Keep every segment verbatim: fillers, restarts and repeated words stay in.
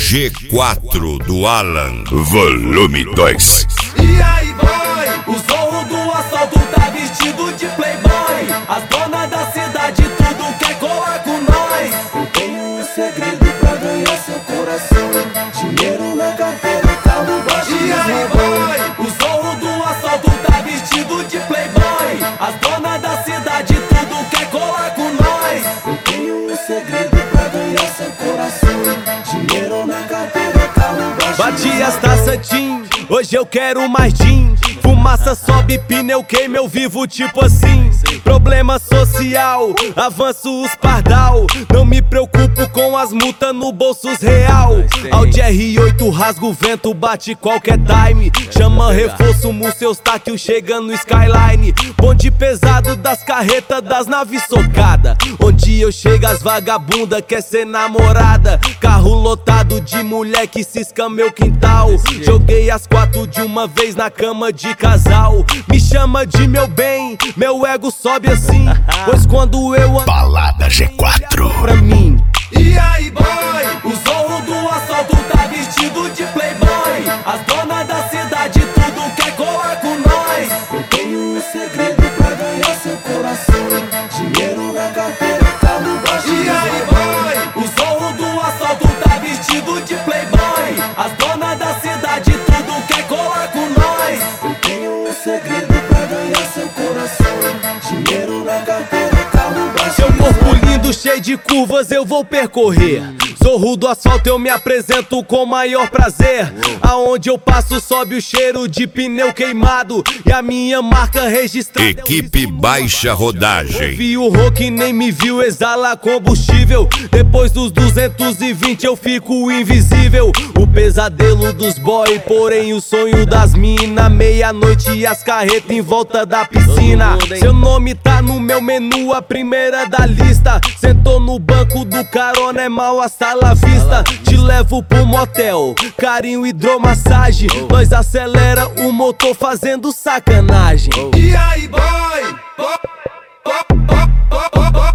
G quatro do Alan, volume dois. E aí, boy, o zorro do assalto tá vestido de playboy. As donas da cidade tudo quer colar com nós. Eu tenho um segredo pra ganhar seu coração: dinheiro na carteira, carro baixo. E aí, boy, o zorro do assalto tá vestido de playboy. As donas da cidade tudo quer colar com nós. Eu tenho um segredo pra ganhar seu coração: dinheiro na carteira, carro baixo. Bati as taças, Tim, hoje eu quero mais gin. Fumaça sobe, pneu queima, eu vivo tipo assim. Problema social, avanço os pardal. Não me preocupo com as multas no bolsos real. Audi R oito rasga o vento, bate qualquer time. Chama reforço, Múcio Eustáquio chega no Skyline. Bonde pesado das carretas das naves socada. Onde eu chego as vagabunda quer ser namorada. Carro lotado de mulher que cisca meu quintal. Joguei as quatro de uma vez na cama de casal. Me chama de meu bem, meu ego sobe assim. Pois quando eu ando Balada G quatro pra mim. E aí, boy, o zorro do assalto tá vestido de playboy. As donas da cidade tudo quer colar com nós. Eu tenho um segredo pra ganhar seu coração: dinheiro na carteira, carro baixo. E aí, boy, o zorro do assalto tá vestido de playboy. As donas da cidade tudo quer colar com nós. Eu tenho um segredo pra ganhar seu coração: dinheiro na carteira, carro baixo. Seu corpo lindo, cheio de curvas, eu vou percorrer. Zorro do asfalto, eu me apresento com maior prazer. Aonde eu passo sobe o cheiro de pneu queimado. E a minha marca registrada Equipe Baixa Rodagem. Vi o rock nem me viu, exala combustível. Depois dos duzentos e vinte eu fico invisível. O pesadelo dos boy, porém o sonho das mina. Meia-noite e as carretas em volta da piscina. Seu nome tá no meu menu, a primeira da lista. Sentou no banco do carona, é mal a sala vista. Te levo pro motel, carinho, hidromassagem. Nós acelera o motor fazendo sacanagem. E aí, boy, boy, boy, boy, boy, boy,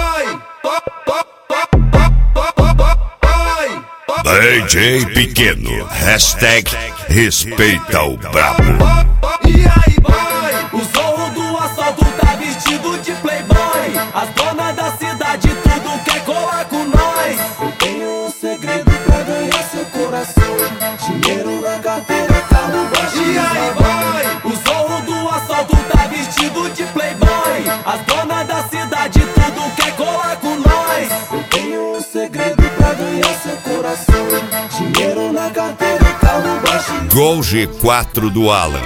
D J Pequeno, hashtag respeita o brabo. E aí, boy, o zorro do assalto tá vestido de playboy. As donas da cidade tudo quer colar com nós. Eu tenho um segredo pra ganhar seu coração: dinheiro na carteira, carro baixo. E aí, boy, o zorro do assalto tá vestido de playboy. As donas da cidade tudo quer colar com nós. Eu tenho um segredo pra ganhar seu coração: dinheiro na carteira, carro baixo. Gol G quatro do Alan.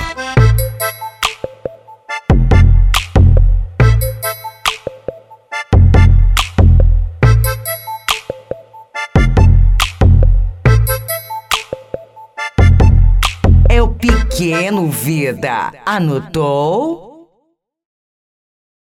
É o Pequeno Vida. Anotou?